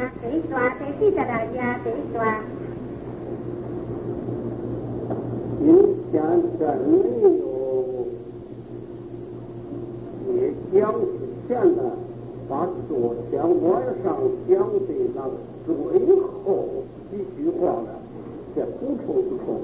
第一段，第46页第一段。 今天真理有也讲之前的，把昨天晚上讲的那个最后几句话呢，再补充补充。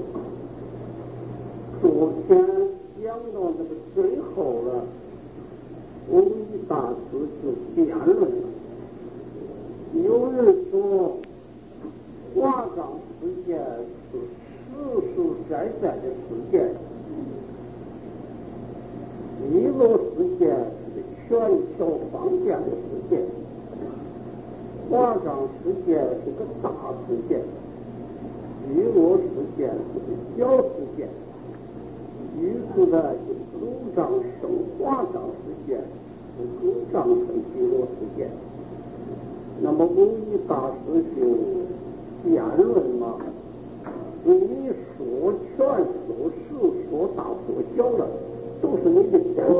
昨天讲到这个最后了，我们一大师就辩论了。有人说华藏世界是实实在在的世界，弥勒世界是全球方便的世界，华藏世界是个大世界，弥勒世界是个小世界。于是呢，就主张生华藏世界，不主张生弥勒世界。那么弘一大师就辩论嘛，你说全说实，说大说小了，都是你的偏执，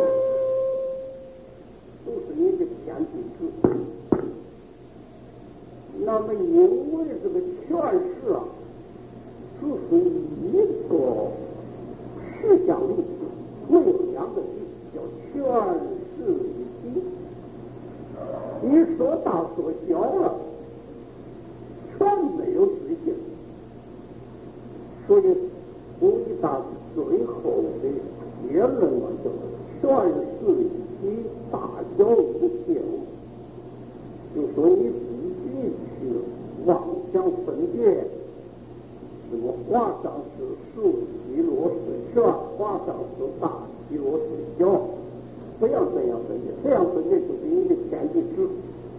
都是你的偏执。那么因为这个全是啊，只是一个实相力，没有两个力，叫全是一体。你说大说小了，全没有实性。所以弘一大师最后的结论嘛，就是全是一体，大小无形。就说你自己去妄想分别，什么华藏是实，弥勒是全，华藏是大，弥勒是小，不要这样分别，这样分别就是你的偏执执。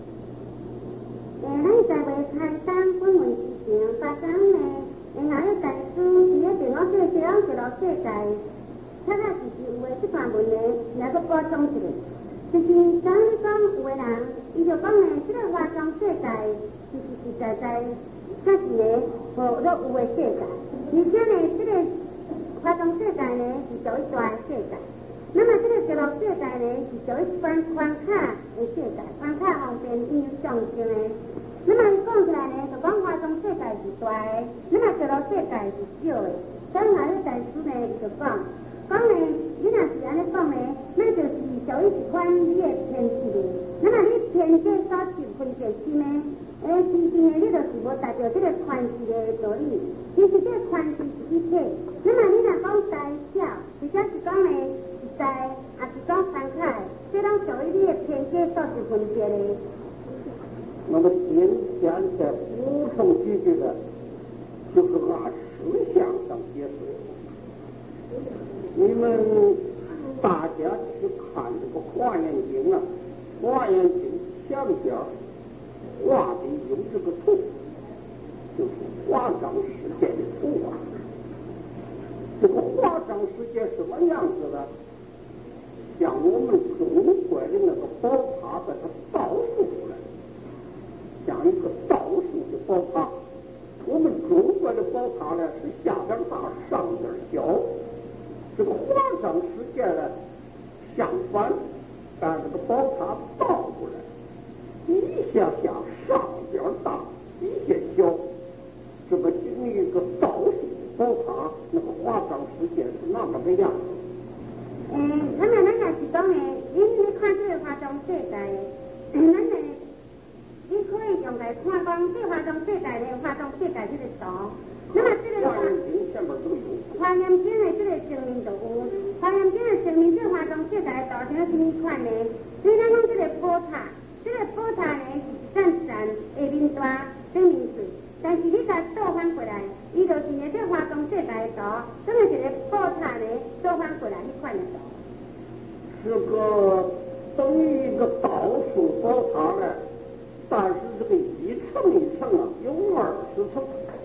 咱在为开单本文之前发生呢，哪有大师伫咧电脑这些人一路世界，恰恰就是有的这段文呢，来个补充一下。就是刚你讲有的人，伊就讲呢，这个华藏世界是实实在在，它是呢无落有的世界，而且呢，这个华藏世界呢是属于大世界。那么这个极乐世界呢，是属于关卡的世界，关卡方便应用上升的。那么伊讲起来呢，就讲华藏世界是大的，那么极乐世界是小的。所以哪有大师呢，就讲呢，你若是安尼讲呢，那就是属于一款你的偏执的。那么你偏见所受分别心呢，其实呢，你就是无达到这个宽恕的道理。其实这个宽恕是一体。那么你若讲大小，或者是讲呢？在也是讲分开，这拢属于你的偏见所是分别的。 那么今天再补充几句的，就是按思想上解释。你们大家去看这个《华严经》啊，《华严经》前边画的有这个图，就是华藏世界的图啊。这个华藏世界什么样子的？像我们中国的那个宝塔把它倒竖出来，像一个倒竖的宝塔。我们中国的宝塔呢是下边大上边小，这个华藏世界呢相反，把这个宝塔倒过来，一下下上边大，一下小，这么一个倒竖的宝塔，那个华藏世界是那么个样子。 那么咱也是讲呢，你看这个华藏世界，咱呢，你可以用来看讲这华藏世界的华藏世界这个图。那么这个华严经前面都有。 华严经的这个证明就有，华严经的证明这华藏世界的图像什么款呢？所以咱讲这个宝塔，这个宝塔呢是一扇下面大生命水。但是你甲倒翻过来，伊就是呢这华藏世界的图，这么一个宝塔呢倒翻过来迄款的图。 这个等于一个倒数宝塔呢，但是这个一层一层啊有20层，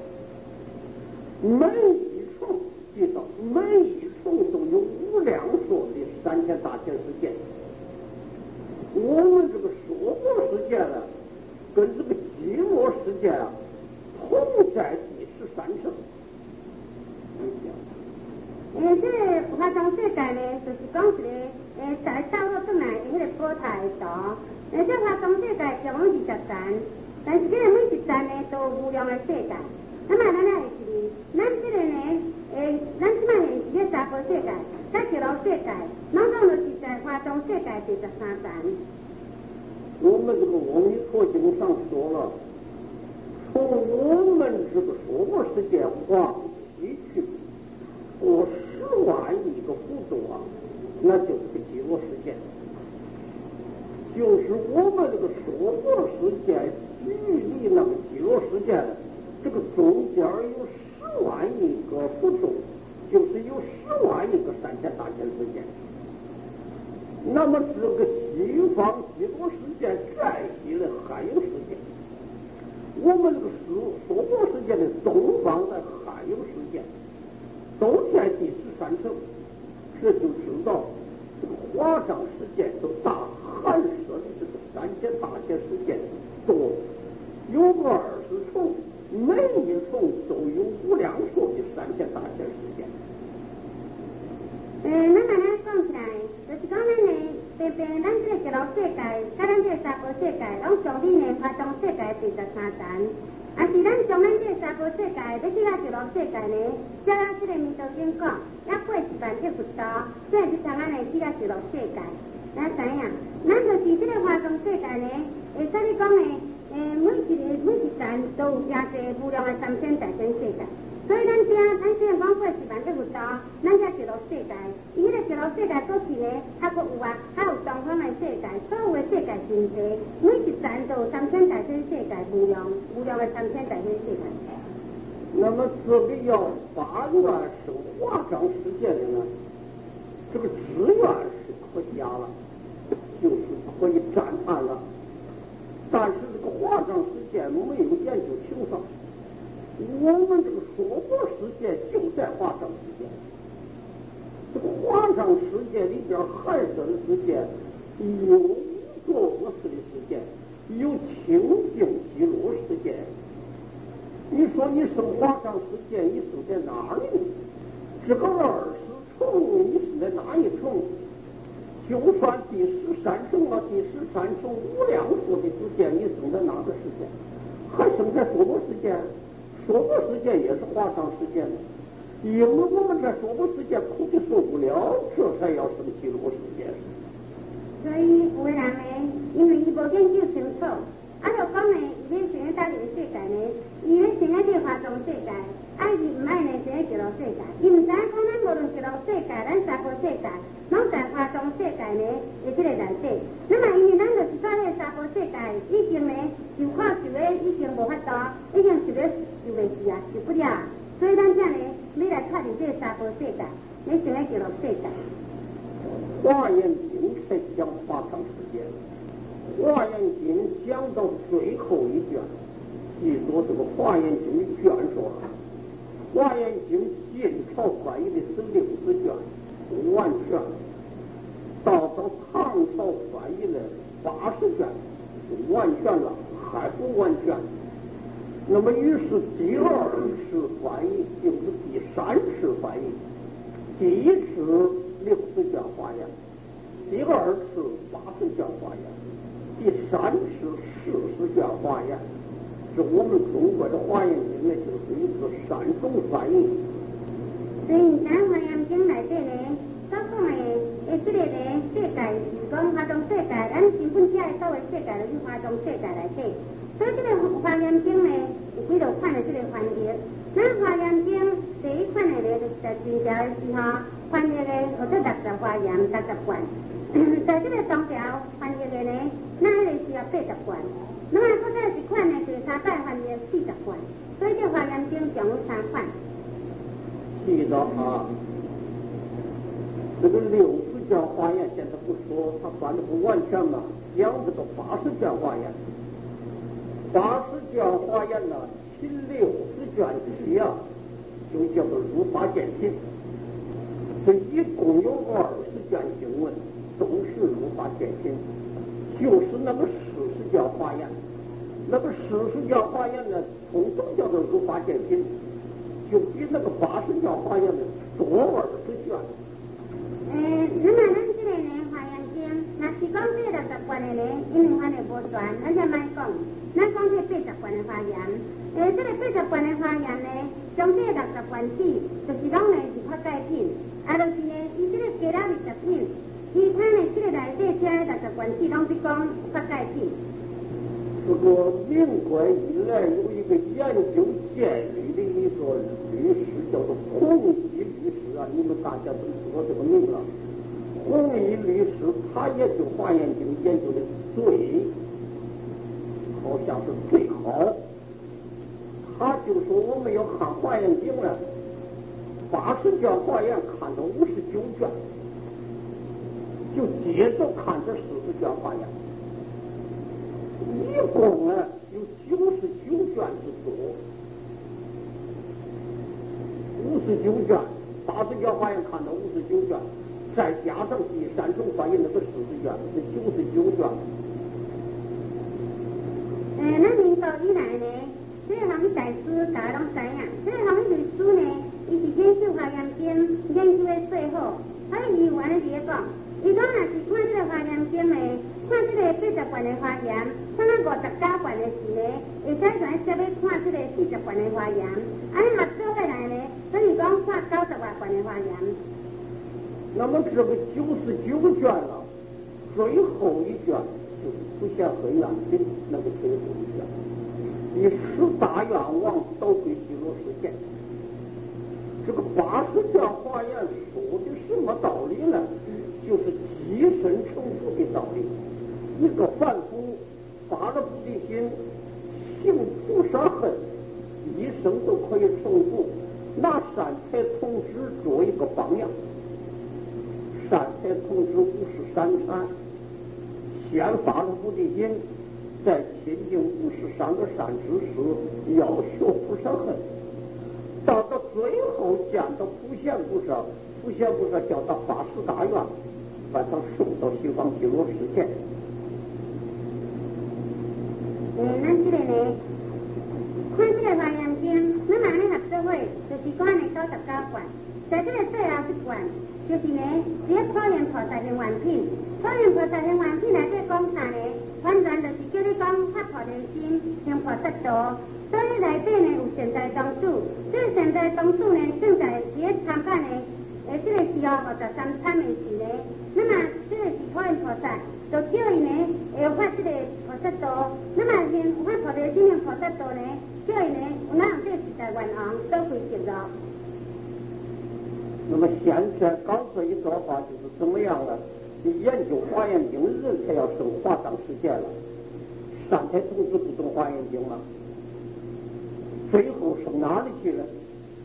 每一层记到每一层都有无量说的三千大千世界。我们这个娑婆世界呢，跟这个极乐世界啊同在第13层。 这个华藏世界呢，就是讲一个在倒落转来的迄个宝塔的图。这华藏世界总共20层， 但是这个每一站呢都有无量的世界。那么咱来是，咱这个呢，咱即摆是这三个世界，甲极乐世界，拢总就是在华中世界第13站。 我们这个《阿弥陀经》上说了，从我们这个娑婆世界往西去过10万亿个弧度啊，那就是个极乐世界。就是我们这个娑婆世界距离那个极乐世界，这个中间有10万亿个弧度，就是有10万亿个三千大千世界。那么这个西方极乐世界再起了海洋世界，我们这个娑婆世界的东方的海洋世界都在第13层，这就知道这个华藏世界都大含摄的这个三千大千世界多，有个20重，每一重都有无量数的三千大千世界。 那么咱讲起来，就是讲咱呢，偏咱这个极乐世界，甲咱这个三婆世界，拢上面呢华中世界第13站。啊，是咱从咱这个三婆世界要去到极乐世界呢，照咱这个弥陀经讲，要过1万亿佛道，才会通咱呢去到极乐世界。咱知影，咱就是这个华中世界呢，会甲你讲呢，每一站都有真济无量的三千大千世界。所以咱虽然讲过1万亿佛道，咱这极乐世界，伊迄个极乐世界过去呢，还佫有啊，还有东方的世界，所有的世界真济，每一站都有三千大千世界，无量的三千大千世界。 那么这个要发愿生华藏世界的呢，这个志愿是可加了，就是可以赞叹了。但是这个华藏世界没有研究清爽。我们这个娑婆世界就在华藏世界，这个华藏世界里边含摄的世界有无作恶事的世界，有清净极乐世界。你说你生华藏世界，你生在哪里？这个20重，你是在哪一重？就算第13重啊，第13重无量数的世界，你生在哪个世界？还生在娑婆世界？娑婆世界也是华藏世界，因为我们在娑婆世界苦的受不了，这才要生极乐世界。 所以有的人呢，因为伊无研究清楚，就讲呢，伊要生在哪个世界呢？伊要生在这个华藏世界，伊唔爱呢生在极乐世界。伊唔知讲咱无论极乐世界，咱三婆世界，拢在华藏世界呢的这个内底。那么因为咱就是在这个三婆世界，已经呢受苦受的已经无法度，已经受了受袂住啊，受不了。所以咱这呢，要来看这个三婆世界，要生在极乐世界。 华严经才讲华藏世界，华严经讲到最后一卷，记住这个华严经的卷说了，华严经晋朝翻译的是60卷，完全；到唐朝翻译的80卷，完全了，还不完全。那么于是第2次翻译就是第3次翻译，第1次60卷华严，第2次80卷华严，第3次40卷华严。是我们中国的华严经呢，就是一个3种翻译。 所以咱华严经内底呢，所讲的这个呢世界是讲华藏世界，咱根本只系所谓世界就是华藏世界内底。所以这个华严经呢，有几多款的这个翻译。咱华严经第一款的呢，就是在真条的时候翻译的，或者60华严60卷。在这个中条翻译的呢，那个是要80卷。那么搁再一款呢，就是3摆翻译40卷。所以这华严经总有3款。 记得啊，这个60卷华严现在不说，它翻的不完全嘛，讲这个80卷华严。80卷华严呢，其60卷起啊，就叫做如法见性。这一共有20卷经文，都是如法见性，就是那个40卷华严。那个40卷华严呢，统统叫做如法见性，就比那个80卷华严呢多20卷。 那么咱这个呢，华严经，那是讲这60卷的呢，因为还没无全，咱就卖讲。 咱讲这80罐的花盐，这个80罐的花盐呢，将这60罐子，就是拢呢是发钙品，就是呢，伊这个加了20品，其他呢这个内底加的60罐子拢是讲发钙品。 这个民国以来有一个研究监律的一个律师，叫做弘毅律师啊，你们大家都知道这个名了。弘毅律师他研究化验经研究的好像是最好。他就说我们要看化验经呢，80卷化验看到59卷，就接着看这40卷化验。一共呢有99卷之多，59卷，80卷化验看到59卷，再加上第3种化验那个40卷，是99卷。 咱民国以来呢，这个行大师大家拢知影，这个行律师呢，伊是研究化验经研究的最好，所以伊有安尼伫讲，伊讲若是看这个化验经呢。看这个80罐的花盐，看咱59罐的时呢，会使全接要看这个40罐的花盐，安尼合做下来呢，等于讲看90多罐的花盐。 那么这个99卷了，最后一卷就是出现黑暗的那个最后一卷，以10大愿望导归极乐世界。这个80卷化验说的什么道理呢？就是极深成佛的道理。一个凡夫发了菩提心，行菩萨恨，一生都可以成佛。拿善财童子做一个榜样，善财童子53禅，先发了菩提心，再亲近53个善知识，要学菩萨恨，到最后见到普贤菩萨，普贤菩萨叫他发10大愿，把他送到西方极乐世界。 咱这个呢，看这个化验经，咱安尼合作伙，就是讲呢99罐，在这个最后一罐，就是呢，这个普贤菩萨的原品，普贤菩萨的原品内底讲啥呢？完全就是叫你讲发菩提心，行菩萨道。所以内底呢有善财童子，这个善财童子呢，正在伫咧参加呢，这个时候53参的时呢，那么这个是普贤菩萨。就叫伊呢，会发这个菩萨道，那么现发菩提心的菩萨道呢，叫伊呢，有哪样这10大愿望都会接到。 那么现在搞这一段话就是怎么样呢？你研究华严经的人才要升华藏世界了，善财童子不懂华严经了，最后升哪里去了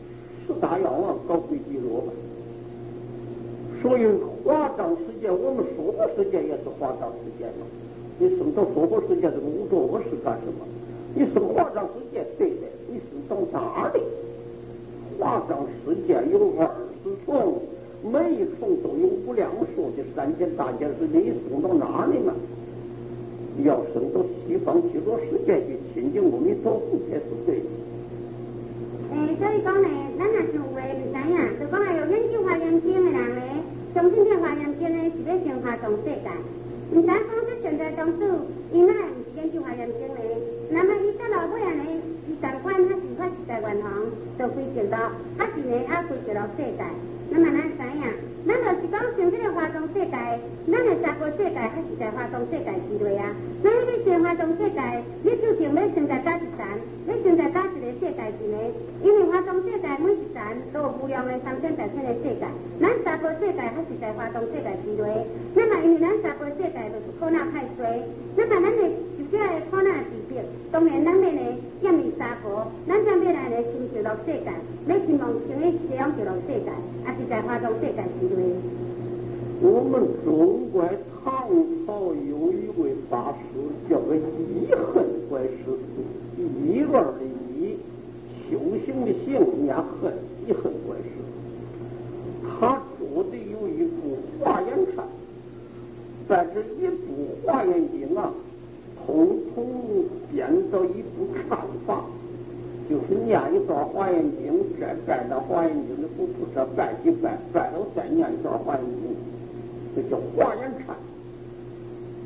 ？10大愿望搞归极乐了。所以华藏世界，我们娑婆世界也是华藏世界嘛。你升到娑婆世界这个无作恶事干什么？你升华藏世界对的，你升到哪里？华藏世界有20重，每一重都有无量数的3件大件事，你升到哪里嘛？要升到西方极乐世界去亲近阿弥陀佛才是对的。 所以讲呢，咱若是有话唔知影，就讲有研究华严经的人呢，相信这华严经呢是要升华藏世界。唔知讲这现在当初，伊那唔是研究华严经呢，那么伊到老尾啊呢，伊同款还是发10大愿望，就归结到，还是呢啊归结到世界。那么咱知影，咱就是讲像这个华藏世界，咱的娑婆世界还是在华藏世界之内啊。咱要升华藏世界，你就想要升在哪一层？要升在哪一个世界之内？因为华藏世界每一层都有无量的3800的世界，咱娑婆世界还是在华藏世界之内。那么因为咱娑婆世界就是苦恼太多，那么咱的就这个苦恼治病，当然咱要呢远离娑婆，咱才要来呢寻求乐世界，要希望成为这样极乐世界，还是在华藏世界之内。 我们中国唐朝有一位法师叫个义恨怪师，义乱的义，修行的行，念恨，义恨怪师。他做的有一部华严禅，在这一部华严经啊，统统编到一部禅法，就是念一段华严经，再拜到华严经的佛菩萨拜几拜，拜了再念一段华严经。这叫华严禅，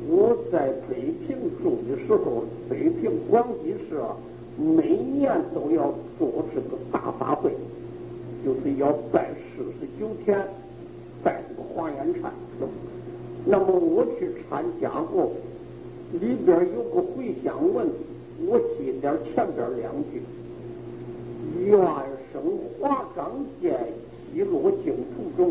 我在北平住的时候，北平广济市每年都要做这个大法会，就是要拜49天，拜这个华严禅。那么我去参加过，里边有个回向文，我记点前边2句：愿生华章见，西落净土中。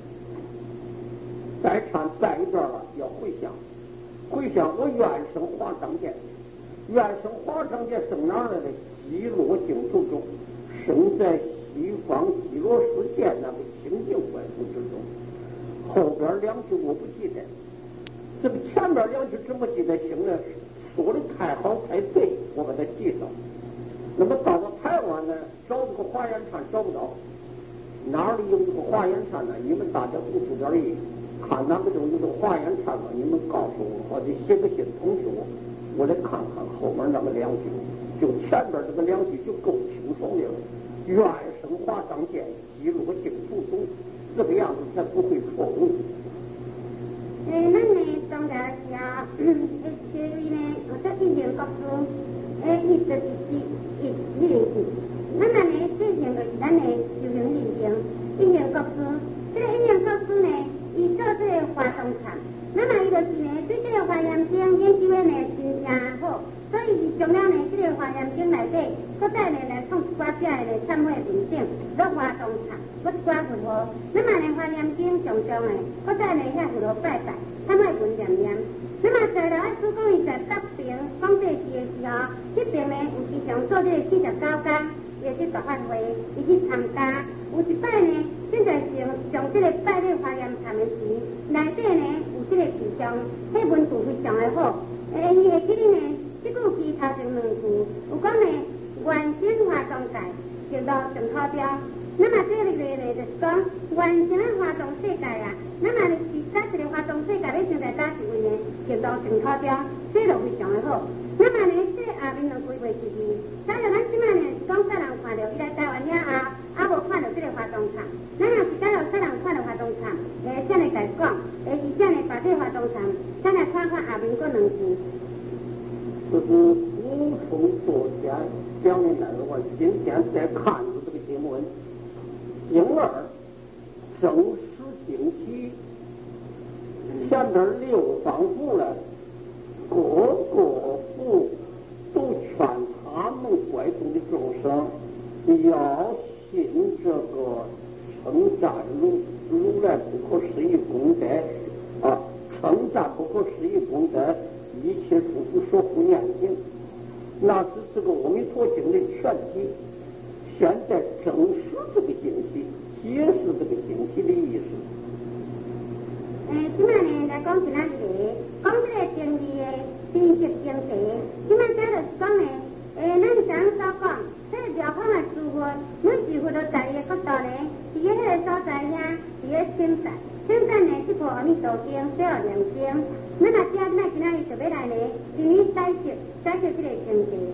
拜忏拜一段了，要回向。回向我愿生华章见，愿生华章见生哪儿来的？西落净土中，生在西方极乐世界那个清净国土之中。后边2句我不记得，这个前边2句怎么记得清呢？说的太好太对，我把它记上。那么到了台湾呢，找这个华严禅找不到，哪里有这个华严禅呢？你们大家付出点力，看哪个有这个华严禅了，你们告诉我，或者写个信通知我，我来看看后面那么2句，就前边这个2句就够清爽的了。愿生华章见，西落净土中，这个样子才不会错误。 咱呢当然是啊，所以呢，我在印度国中，一直是练习。咱呢，这样就是咱的修行练习。印度国中，这个印度国中呢，伊做这个华东禅，那么伊就是呢，对这个华严经研究的呢真正好，所以伊将了呢这个华严经内底，搁再呢来创一寡只的忏悔文章，做华东禅。我一寡佛号，那么呢华严经上上呢，我再呢遐佛号拜拜，参会文念念。那么在了主讲伊在北平讲这事的时候，这边呢有时常做这个49天，也是大法会，伊去参加。有一摆呢，现在上这个拜这华严禅的时，内底呢有这个字上，迄文字非常的好。伊会记哩呢，这句诗头前2句有讲呢，愿生华东界，直落净土中。那么这个就是讲，完成了华东世界啊。那么是在这个华东世界咧，现在打是为呢，直落净土中，这就非常的好。那么呢，这下面2句话是，咱咱即摆呢是讲啥人看到伊来台湾了后，无看到这个华东禅。咱若是假如啥人看到华东禅，先来甲讲，而且呢把这华东禅，咱来看看下面嗰2句。 这是无从昨天讲的那个，我今天在看着这个经文。经2正史经题，前边6方符了，各个符都劝他们拐动的众生要信这个称赞如来不可思议功德称赞不可思议功德，一切诸佛说护念经，那是这个阿弥陀经的全体。现在正是这个经题，解释这个经题的意思。 即摆呢来讲是哪一个？讲这个经义的真实经题。即摆这就是讲呢，咱常所讲，这个庙方的师傅，每师傅都在伊的角度呢，伫迄个所在遐，伫咧称赞。称赞呢，这部阿弥陀经、小念经。那么今仔今仔日就要来呢，给你解释这个经题。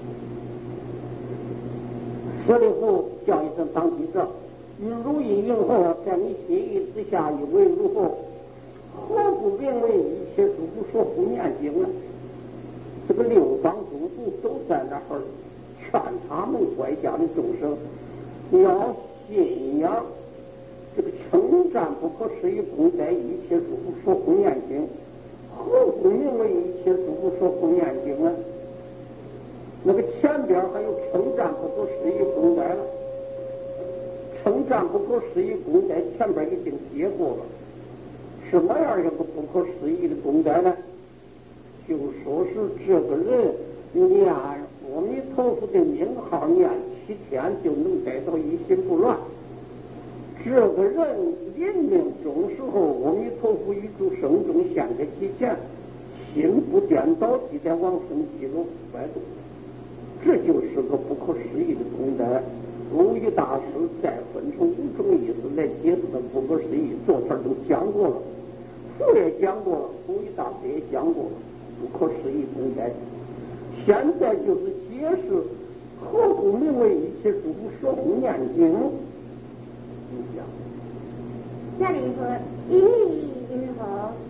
舍利弗叫一声当机者，与如意云何？在你心意之下，以为如何？何不名为一切诸佛说护念经呢？这个6方诸佛都在那儿劝他们外家的众生要信仰这个称赞不可思议功德，一切诸佛说护念经。何不名为一切诸佛说护念经呢？那个前边还有称赞不可思议功德了，称赞不可思议功德前边已经接过了。什么样一个不可思议的功德呢？就说是这个人念阿弥陀佛的名号念7天就能得到一心不乱。这个人临命终时候，阿弥陀佛于诸生中现在其前，心不颠倒，即在往生极乐外度。这就是个不可思议的功德。如意大师再分成5种意思来解释的不可思议，昨天都讲过了，佛也讲过了，如意大师也讲过了不可思议功德。现在就是解释何不名为一切诸佛说护念经。你讲舍利弗，因意云何？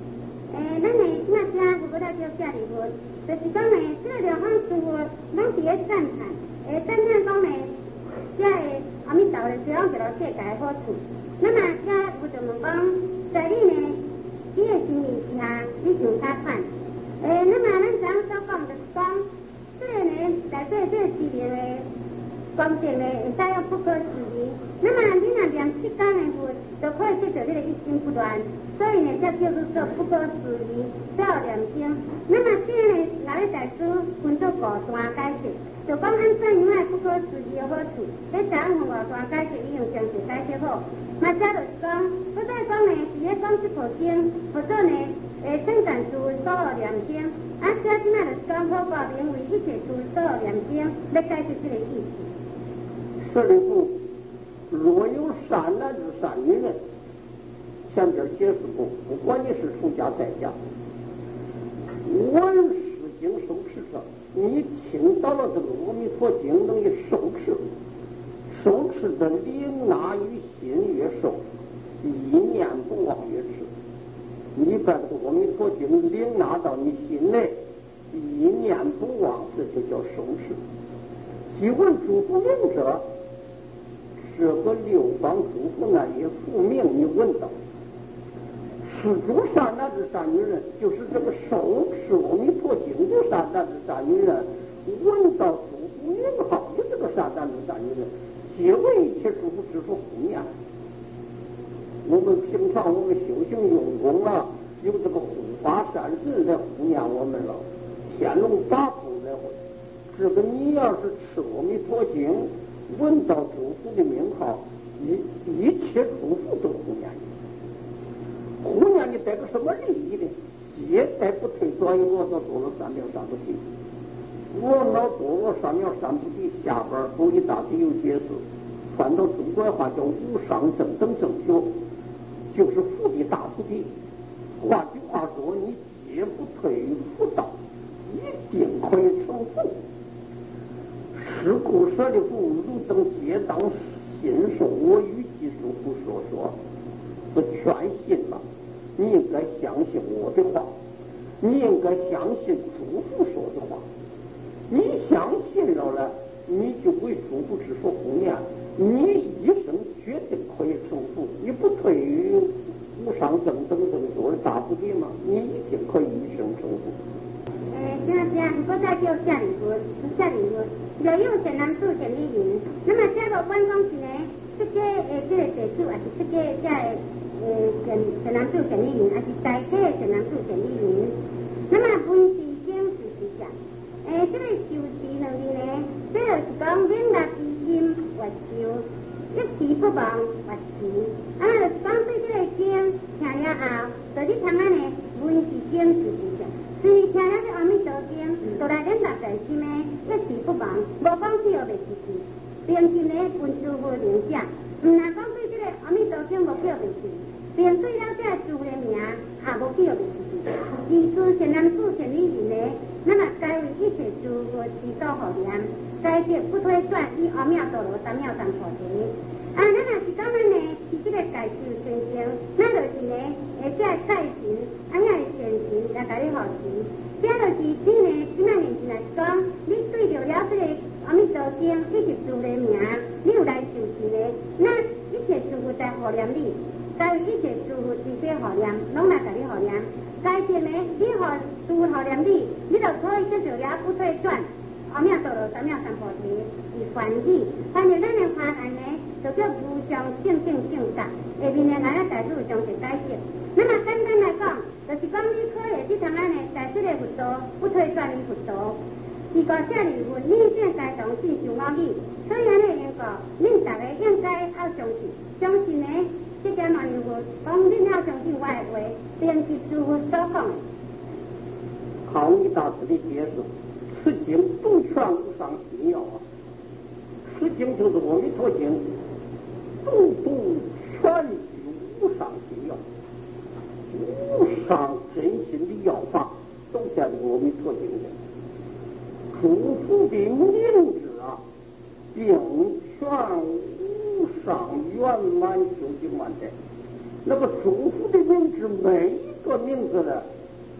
咱的即马遮有要来叫谢礼物，就是讲呢，这个疗方师傅，咱伫咧赞叹，赞叹讲呢，这个阿弥陀佛希望着到世界好处。那么遮有就问讲，在你呢，你的心意之下，你想啥款？那么咱怎所讲就是讲，这个呢，内底这个治疗的关键呢，会使用不可思议。那么你若念7天的佛，就可以得到你的一心不乱。所以呢，才叫做不可思议，才有念经。那么这个呢，老咧大师分做5段解释，就讲按怎样的不可思议的好处，你3分5段解释，已经详细解释好。嘛，这就是讲，我再讲呢，是咧讲这部经，或者呢，圣贤师所有念经，这即卖就是讲普告名为一切师所有念经，来解释这个意思。 舍利弗，若有善男子、善女人，前边解释过，不管你是出家在家，闻是经受持者，你听到了这个阿弥陀经，等于受持，受持的领纳于心越受，意念不忘越持。你把这个阿弥陀经领纳到你心内，意念不忘，这就叫受持。即闻诸佛名者，这个六方诸佛那些佛名你闻到。是诸善男子、善女人，就是这个受持阿弥陀经的善男子、善女人，闻到诸佛名号的这个善男子、善女人，皆为一切诸佛之所护念。我们平常我们修行用功了，有这个护法善人来护念我们了，天龙八部来护。这个你要是持阿弥陀经，闻到诸佛的名号，一切诸佛都护念你。护念你带个什么利益呢？皆带不退转移我所做了3藐三菩提。我老多我3藐三菩提下边有一大堆有解释，传到中国话叫无上正等正觉，就是佛的大菩提。换句话说，你皆不退于佛道，一定可以成佛。是故舍利弗，汝等皆当信受我与其师父所说。不全信了，你应该相信我的话，你应该相信诸佛说的话。你相信了呢，你就为诸佛之所护念，你一生决定可以成佛。你不退于无上正等正觉的大菩提吗？你一定可以一生成佛。 现在我再叫夏礼佛，若有善男子、善女人，那么这个观光是呢，这个这个地主还是这个善男子、善女人，还是代替善男子、善女人？那么闻是经是实相，这个受持2字呢，这就是讲领纳之心越受，一时不忘越持。就是讲对这个经听了后，就你通安呢，闻是经是实相。所以听了这阿弥陀经，就来领纳在心的，一时不忘，无讲只有袂记住，并且呢，分诸佛名者，唔若讲对这个阿弥陀经无叫袂记，并对了这诸的名也无叫袂记住。而是善男子、善女人呢，那么该为一切诸佛之所护念，该得不退转以阿弥陀罗3藐三菩提。咱若是讲咱呢，是这个介绍先生，咱就是呢，这个戒行，也是善行，来甲你护持。这就是你呢，即摆年轻来讲，你对着了这个阿弥陀经以及诸的名，你有来受持呢，那一切诸佛在护念你，该为一切诸佛之所护念，拢来甲你护念。该点呢，你护诸护念你，你就可以得着了不退转。阿弥陀罗3藐三菩提是欢喜，反正咱的华严呢，就叫无上正等正觉。下面呢，咱大师有详细解释。那么简单来讲，就是讲你可以去通安呢，在这个佛道不退转于佛道。是个舍利弗，你正该当信受我语，所以安尼应讲，恁大家应该要相信，相信呢，这件万有佛讲恁要相信我的话，并是诸佛所讲的。 好，你大师的解释。此经独全无上心要啊！此经就是阿弥陀经，独全具无上心要，无上真心的要法都在这个阿弥陀经里。诸佛的名字啊，并全无上圆满究竟完整。那个诸佛的名字，每一个名字呢，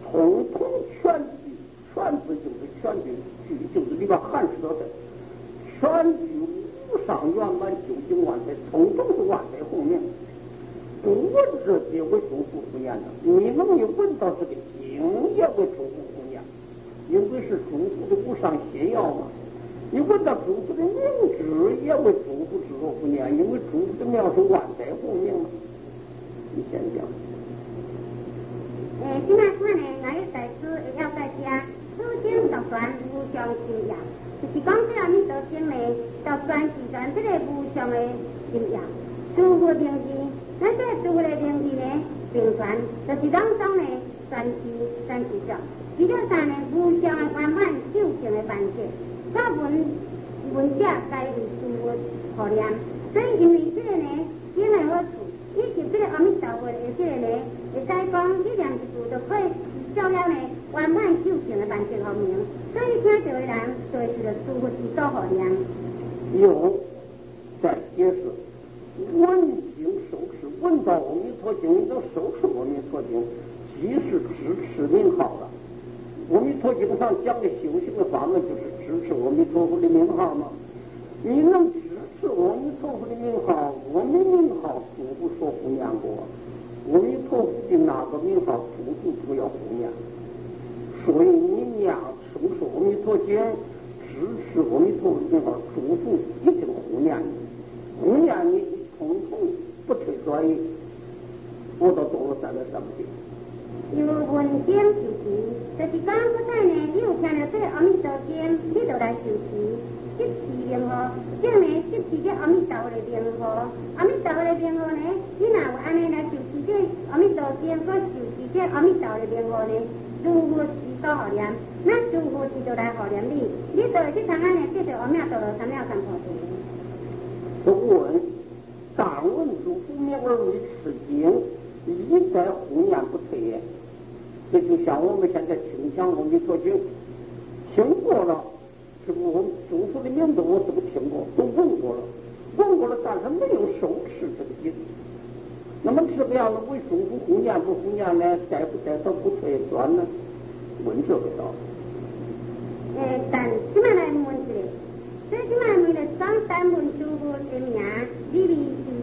统统全举，全字就是全举，举就是里边含舍的，全举无上圆满，究竟万载，统统是万载红名。不闻这些为主妇胡言的，你能一闻到这个经也为主妇胡言，因为是主妇的无上邪要嘛。你闻到主妇的名旨也为主妇之后胡言，因为主妇的庙是万载红名嘛。你先讲。 今仔款呢，我要在此会晓在家，此经独传无上心要，就是讲这阿弥陀经呢，独传是传这个无上的心要，诸佛名字。咱这诸佛的名字呢，并传就是当中呢，传奇上，除了三呢无上的圆满究竟的万世，甲文者该为诸佛可念，所以因为这个呢，经的好处，以及这个阿弥陀佛的这个呢，会使讲你念一句就可以照了呢圆满究竟的万世方面，所以听到的人就是诸佛之所可念。 有在解释。闻经受持，闻到阿弥陀经，你都受持阿弥陀经，即是支持名号了。阿弥陀经上讲的修行的法门，就是支持阿弥陀佛的名号嘛。你能支持阿弥陀佛的名号，阿弥名号祖不说胡念过，阿弥陀佛的哪个名号祖不要胡念。所以你念受持阿弥陀经，支持阿弥陀佛的名号，祖父一定胡念你，胡念你。统统不退转移，我都做了3个3遍。 有闻经受持，就是讲古代呢，你有听到这个阿弥陀经，你就来受持，即是名号，这呢即是这阿弥陀佛的名号。阿弥陀佛的名号呢，你若有安尼来受持这阿弥陀经，搁受持这阿弥陀佛的名号呢，诸佛是所护念，那诸佛是就来护念你，你就会去通安呢得到阿弥陀罗三藐三菩提。 不问。但闻诸佛名而为持经，一再胡念不退也。这就像我们现在听讲阿弥陀经，听过了，这个我们诸佛的名字我都听过，都闻过了，但是没有受持这个经。那么这个样子为诸佛胡念不胡念呢？带不带到不退转呢？问这个道理。 但起码来问这个。最起码为了讲单闻诸佛的名，你为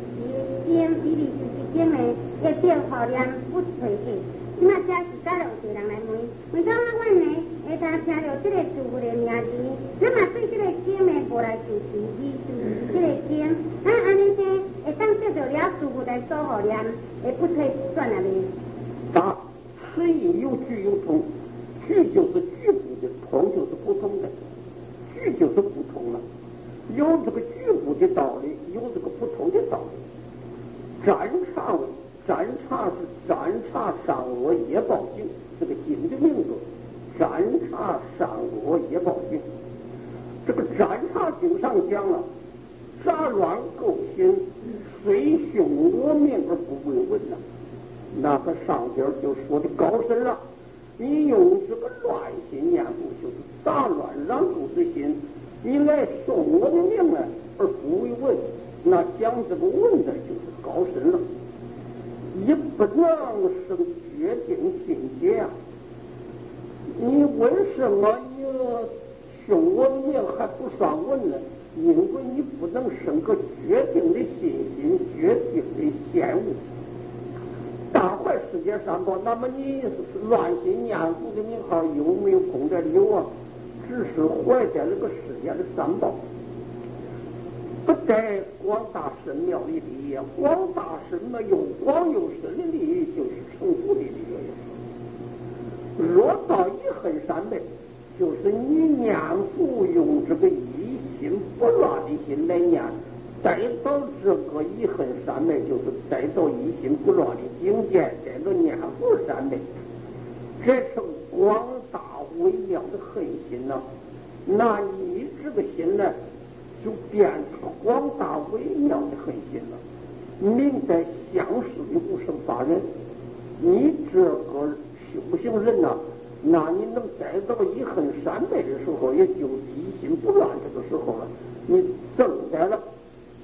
就是经呢，一定好念不退去。起码这是甲有个人来问讲阮呢，会当听到这个诸佛的名字，那么对这个经呢无来受持，伊就是这个经，那安尼呢会当得到了诸佛来所好念，会不退转来哩。 答：此意有句有通，句就是局部的，通就是不通的。句就是不同了，有这个局部的道理，有这个不同的道理。占察是占察善恶业报经，这个经的名字，占察善恶业报经。这个占察经上讲了，杂乱构心，虽凶恶命而不为闻呐。那个上边就说的高深了。你用这个乱心念佛，就是杂乱染故之心，你来受我的命呢，而不为闻，那讲这个闻的就是高深了，也不能生决定境界啊！你为什么你受我的命还不上闻呢？因为你不能生个决定的信心，决定的嫌恶。大坏世界上报，那么你乱心念佛的名号有没有功德？有啊，只是坏在这个世界的三宝，不在广大神庙里利益。广大神嘛，又广又深的利益就是成佛的利益。若到一恨三昧，就是你念佛用这个一心不乱的心来念。带到这个一恨三昧，就是带到一心不乱的境界，带到念佛三昧，这是广大微妙的恨心呐。那你这个心呢，就变成广大微妙的恨心了。明在相识的无生法忍，你这个修行人呐，那你能带到一恨三昧的时候，也就一心不乱这个时候了，你正在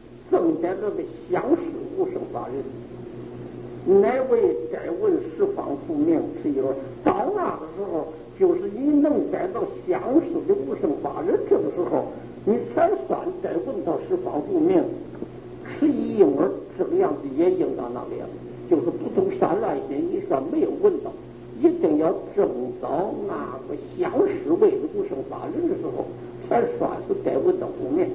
那个相识无生法忍，乃为在闻十方复命，是因为到那个时候，就是你能逮到相识的无生法人，这个时候你才算再问到十方复命。是一婴儿这个样子也应当那个样子，就是不动善来心，你算没有问到，一定要证到那个相识为的无生法人的时候，才算是再问到复命。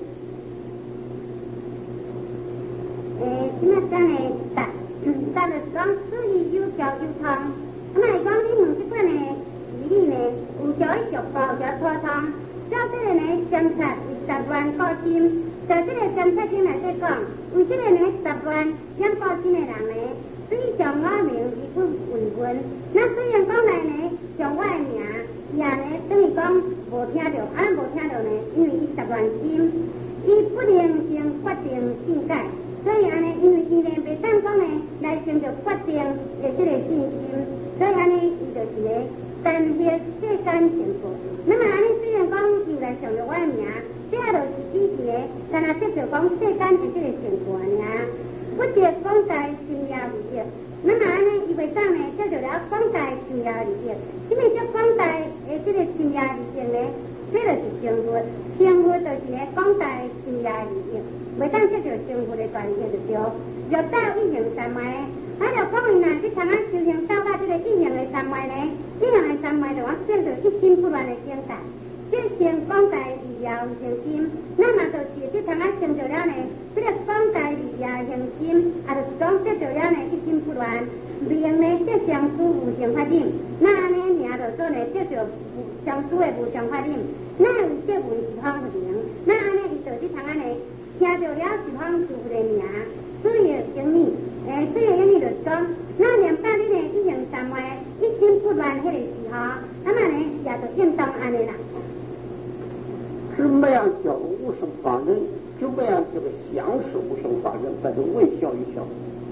今仔讲呢，咱就是讲此意有教有通。那么讲你们这款呢，义理呢，有教一脚包，有教拖通。照这个呢，监察是10万个金。在这个监察金来在讲，为这个呢10万养保金的人呢，所以将我名义不为文。那虽然讲来呢，将我的名也呢等于讲无听到，无听到呢，因为伊10万金，伊不能性决定性改。所以安尼，因为伊呢袂当讲呢来成就决定的这个信心，所以安尼伊就是呢单血世间幸福。那么安尼虽然讲又来上了我的名，这就是只是呢，但系接着讲世间的这个幸福尔，不着讲在心业利益。那么安尼伊袂当呢接着了讲在心业利益，因为这讲在的这个心业利益呢，这就是生活，生活就是呢讲在心业利益。袂当接着生活的专业就对，若到一行三昧，啊，若讲伊若去参啊修行到这个一行的三昧呢，一行的三昧就我变做一心不乱的境界，这先讲在利业有信心，那么就是去参啊成就了呢，这个讲在利业行心，啊，就是讲接着了呢一心不乱，利用呢这相思无常法定，那安尼名就做呢接着相思的无常法定，那有这为是方不灵，那安尼伊就去参啊呢。听到了十方师傅的名，所以经理，所以经理就讲，那连到你呢一行三昧，一心不乱迄个时候，那么呢也就应当安尼啦。 什么样叫无生法人？什么样叫做相识无生法人？咱就微笑一笑。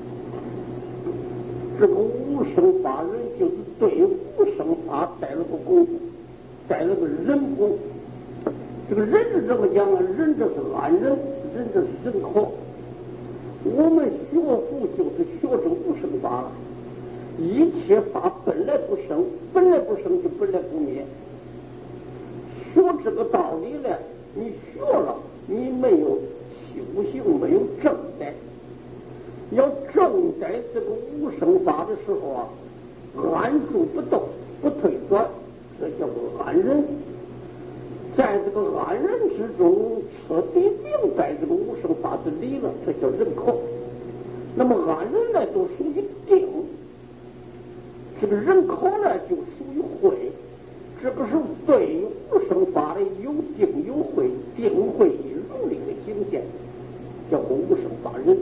这个无生法人就是对无生法带了个功夫，带了个人功。这个人是怎么讲啊？人这是安人。人这是人口，我们学佛就是学这无生法了。一切法本来不生，本来不生就本来不灭。学这个道理呢，你学了，你没有修行，没有正待。要正待这个无生法的时候啊，安住不动，不退转，这叫做安人。在这个安人之中，彻底明白这个无生法之理了，这叫人口。那么安人呢，都属于定，这个人口呢，就属于慧。这个是对于无生法的有定有慧，定慧一如的一个境界，叫做无生法人。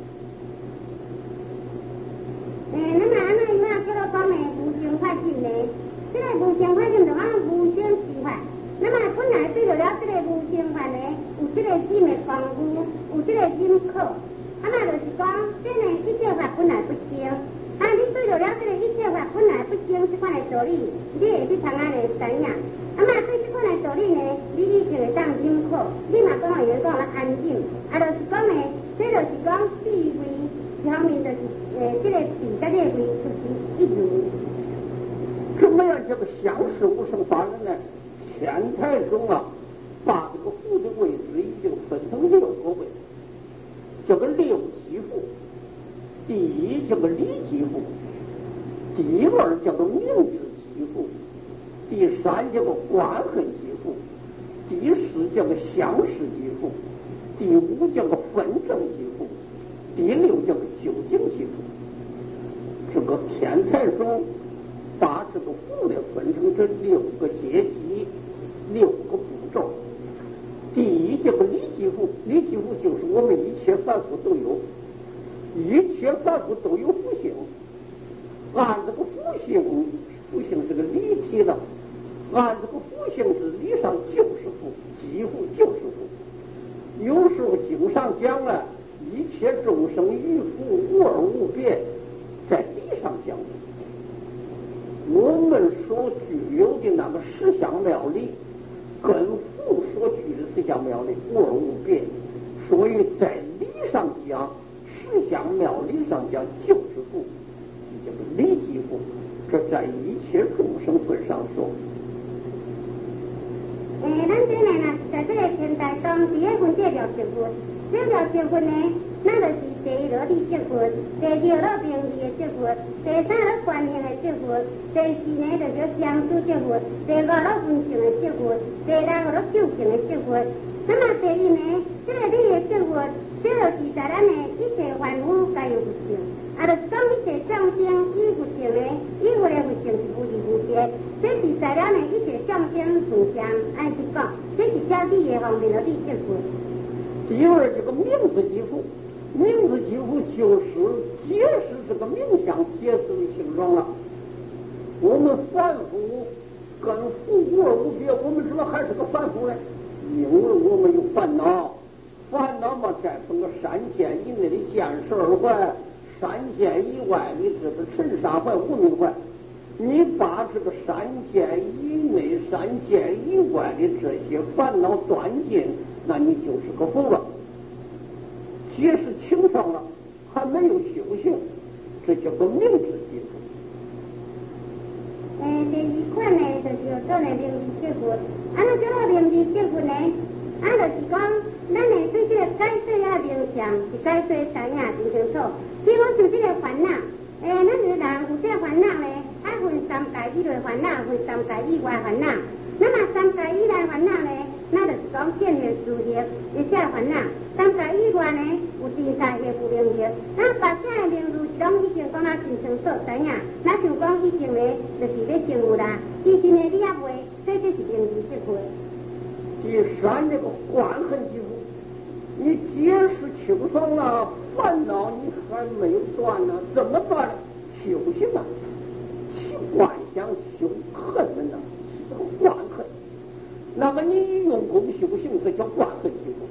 那么安那伊那叫做讲呢，无生法性呢，这个无生法性就讲无生之法。那么本来对着了这个无生法呢，有这个心的功夫，有这个心口，啊那就是讲，这呢一切法本来不生，啊你对着了这个一切法本来不生这款的道理，你会去通安尼知影。啊嘛对这款的道理呢，你就会当心口，你嘛讲会讲了安静，啊就是讲呢，这就是讲智慧方面就是这个智跟这个慧就是一如。 什么样叫做相识无生法人呢？天台中啊，把这个符的位置已经分成6个位，叫个6级符。第一叫个离级符，第2叫个明智级符，第3叫个观恨级符，第4叫个相识级符，第5叫个分正级符，第6叫个究竟级符。这个天台中把这个符呢分成这6个阶级。6个步骤。第一叫个离级符，离级符就是我们一切凡夫都有，一切凡夫都有福性。按这个福性是个离体的，按这个福性是理上就是福，即福就是福。有时候经上讲了，一切众生于福无二无别，在理上讲，我们所具有的那个实相妙理。跟父所具的实相妙理无二无别，所以在理上讲，实相妙理上讲就是父， 这个礼继父，这在一切众生份上说。 咱这呢，在这个天台中，第一份这条成分，这条成分呢，那就是第一落地成分，第二落名利的成分，第三落关系的成分，第四呢就是相处成分，第五落温情的成分，第六落救情的成分。那么第一呢，这个利的成分，这就是在咱的一切凡夫该有佛性。就是讲一切众生以佛性的，以佛的佛性是无二无别。这是在咱的一切众生互相爱去讲，这是教理的方面的理解佛。 第二，这个名字继父，名字继父就是解释这个名相解释的形状了。我们凡夫跟富贵无别，我们怎么还是个凡夫呢？因为我们有烦恼，烦恼嘛，再从个三界以内的见识而坏。三界以外的这个尘沙坏、无明坏，你把这个三界以内、三界以外的这些烦恼断尽，那你就是个佛了。解释清爽了，还没有修行，这叫个明智基础。 第二款呢，就是做呢名利结佛。这个名利结佛呢，就是讲，咱呢对这个解说啊名相是解说三亚真清楚。比如像这个烦恼，咱是人有这个烦恼呢，分三界以内烦恼，分三界以外烦恼。那么三界以内烦恼呢，那就是讲见面事业一些烦恼；三界以外呢，有天才的不明业。那把这个名字是拢已经讲到真清楚知影，那就讲已经呢，就是要成有啦。其实呢，你也袂，这就是名字结婚。 第三，这个观恨基础，你解释清爽了。烦恼你还没有断呢，怎么断？修行啊，起观想修恨呢，这个观恨。那么你用功修行，这叫观恨基础。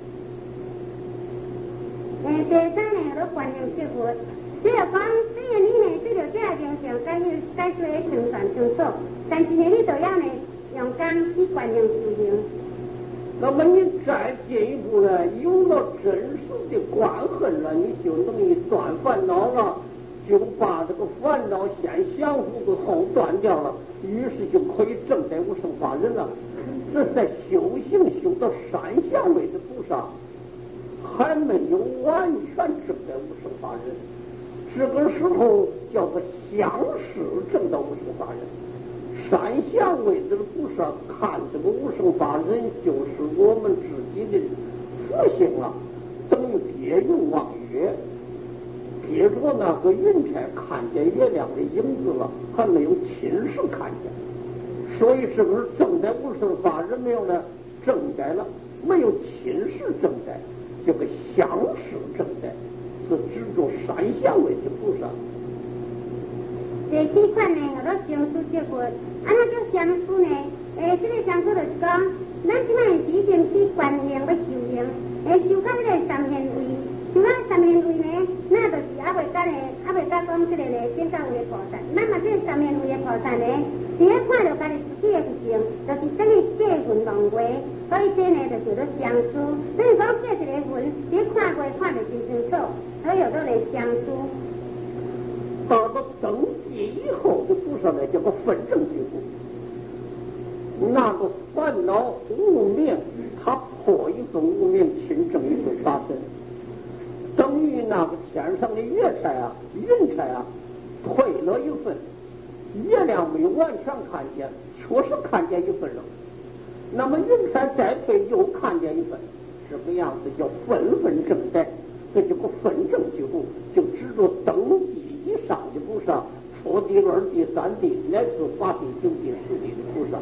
第三呢，都观念结佛。只要讲这个你呢，对着这个形象，该说的清爽清楚，但是呢，你就要呢用功去观念修行。 那么你再进一步呢，有了真实的观恨了，你就能一断烦恼了，就把这个烦恼先降伏的后断掉了，于是就可以证得无生法忍了。这在修行修到三相位的路上，还没有完全证得无生法忍，这个时候叫做相识证到无生法忍。三相位这个不是看这个无生法忍，就是我们自己的佛性了，等于别用望月，别着那个云彩看见月亮的影子了，还没有亲视看见，所以是不是正在无生法忍没有呢？正在了，没有亲视正在，这个相识正在，是指着三相位的菩萨。 第四款呢，我都相处结婚，那叫相处呢？这个相处就是讲，咱即摆是已经去观念要修行，修到这个三贤位，修到三贤位呢，那就是还未到讲这个呢，见到位菩萨。那么这三贤位的菩萨呢，第一看到家己自己的事情，就是等于过分浪费，所以这呢就叫做相处。等于讲过一个分，你看过看得真清楚，所以有都来相处。 到了登记以后的菩萨呢，叫个分正觉悟。那个烦恼无明，它破一份无明，亲证一份法身，等于那个天上的月彩啊、云彩啊，退了一份，月亮没有完全看见，确实看见一份了。那么云彩再退，又看见一份，这个样子叫分分正在，这就个分正觉悟，就指着登记以上的菩萨，初地、二地、三地，乃至八地、九地、十地的菩萨。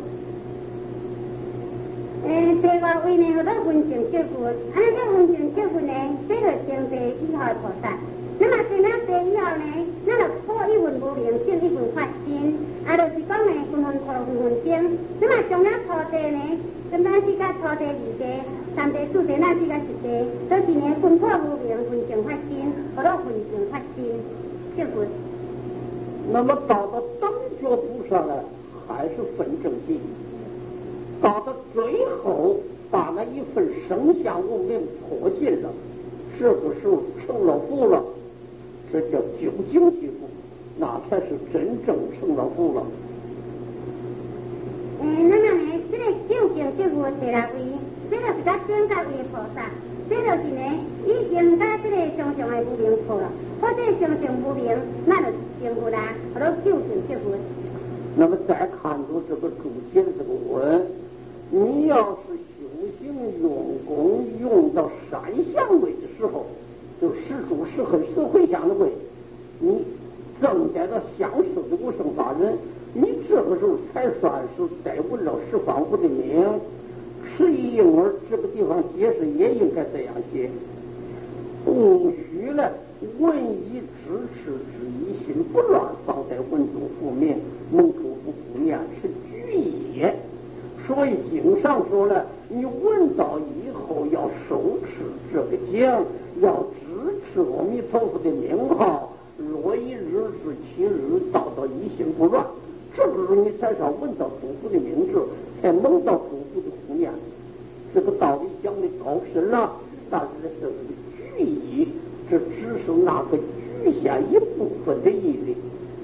第五位呢，我都温情结婚，这温情结婚呢，这个成第一号菩萨。那么成了第一号呢，那就破一份无明，证一份法心，就是讲呢，分分破，分分证。那么从那初地呢，跟咱这个初地、二地、三地、四地，那这个十地，都是呢分破无明，分证法心，或者分证法心结婚。 那么到了等觉菩萨呢，还是分正记。到了最后，把那一份生相无明破尽了，这个时候成了佛了，这叫究竟觉悟。 那才是真正成了佛了。 那么呢，这个究竟这个第六位，这就是甲整到伊菩萨，这就是呢，已经甲这个常常的无明破了，或者常常无明，那就成佛啦，或者究竟这个。 那么再看出这个注解的这个文，你要是修行用功用到三相位的时候，就识住识恨识回向的位，你正在到相受的无生法忍，你这个时候才算是带闻了十方佛的名。迟疑应儿这个地方解释也应该这样写，不许呢闻以支持之一心不乱，放在文中复名，蒙主不复念是举也。所以经上说了，你闻到以后要受持这个经，要支持阿弥陀佛的名号，若一日至7日，到一心不乱，这个时候你才要闻到主佛的名字，才蒙到主佛的护念。这个道理讲的高深了，但是这是个举义，这只是那个局限一部分的义理。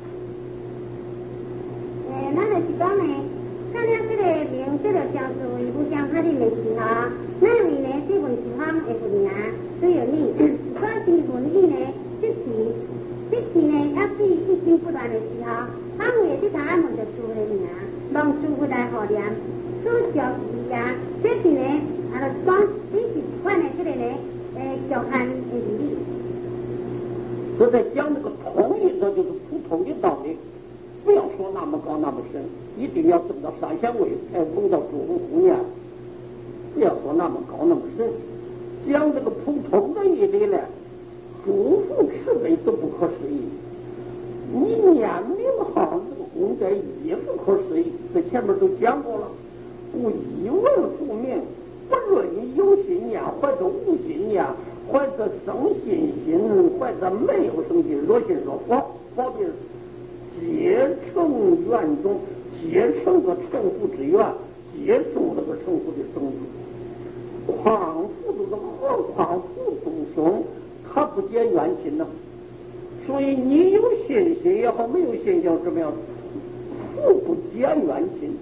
那就是讲呢，看了这个名，这个相思为不相他的名字哈，那为呢这文字方的文啊，都有你，所以文意呢，这期呢，要是一心不乱的时候，他们也是他们的主的名，望主佛来好念，所教义啊，这是呢，讲这是款的这个呢，教汉的义。 这在讲这个通义的，就是普通的道理。不要说那么高那么深，一定要证到三相位才蒙到主佛护念。不要说那么高那么深，讲这个普通的义理呢，主佛慈悲都不可思议。你念名号这个功德也不可思议，这前面都讲过了。不一文复名，不论你有心念或者无心念，或者生信心，或者没有生信，若信若佛，保证皆成愿中，皆成个成佛之愿，皆中那个成佛的种子。况佛度的何况佛众生，他不结冤亲呢？所以你有信心也好，没有信心怎么样？佛不结冤亲，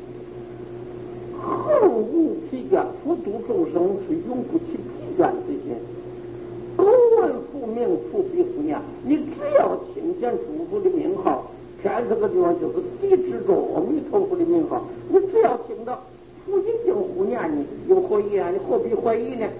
恒无疲倦，佛度众生是永不起疲倦之心。公闻佛名，佛必护念。你只要听见主佛的名号，在这个地方就是抵制着阿弥陀佛的名号。你只要听到佛一定护念你，有何疑啊？你何必怀疑呢？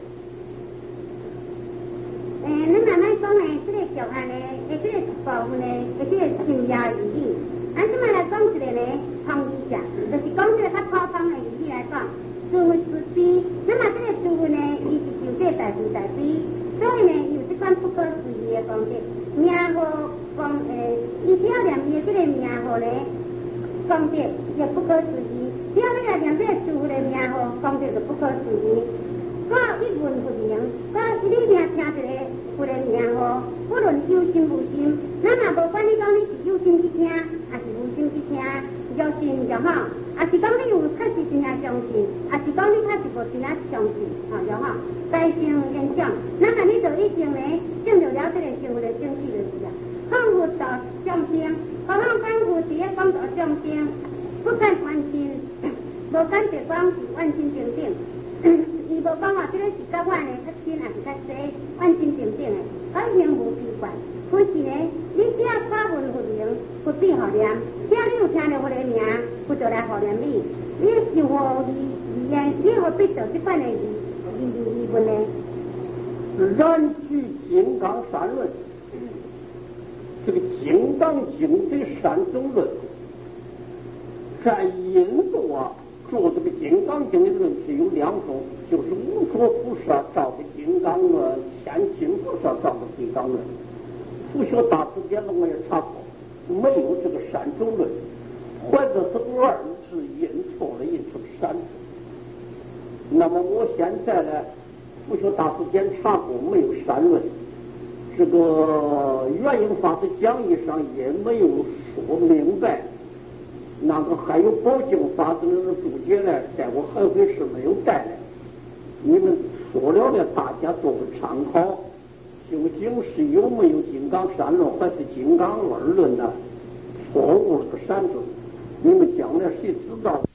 你慢慢讲呢，这个教案呢，这个部分呢，这个新雅语义，俺这么来讲这个呢，通一下，就是讲这个较普通的语义来讲，诸佛慈悲，那么这个诸佛呢，伊是就这大慈大悲。所以呢，有这款不可思议的功德，名号讲伊只要念伊这个名号呢，功德也不可思议；只要你来念这个诸佛的名号，功德就不可思议。我一闻不明，我一听这个佛的名号，不论有心无心，那么无管你讲你是有心去听，还是无心去听，要信就好；还是讲你有确实真正相信，还是讲你确实无真正相信，就好。该行现象，那么你就已经呢，证就了这个生活的经济就是了。康复到众生，何况康复是咧帮助众生，不敢关心，无感觉讲是万心平等。伊无讲话，这个是较晚的较深，还是较细，万心平等的，而行无疲惯。可是呢，你只要发文佛名，佛必好念；只要你有听到佛的名，佛就来好念你。你是何语言？你何必做这款的语文呢？ 然举金刚三论，这个金刚经的三种论，在印度啊。做这个金刚经的论是有两种，就是无所菩萨造的金刚论，天亲菩萨造的金刚论。佛学大辞典我也查过，没有这个三种论，或者是二字印错了，印成三字。那么我现在呢，佛学大辞典查过，没有三论。这个圆应法的讲义上也没有说明白。那个还有宝经法的注解呢，在我还会是没有带来。你们说了呢，大家做个参考。 究竟是有没有金刚山论，还是金刚二论呢？错误的闪准，你们将来谁知道？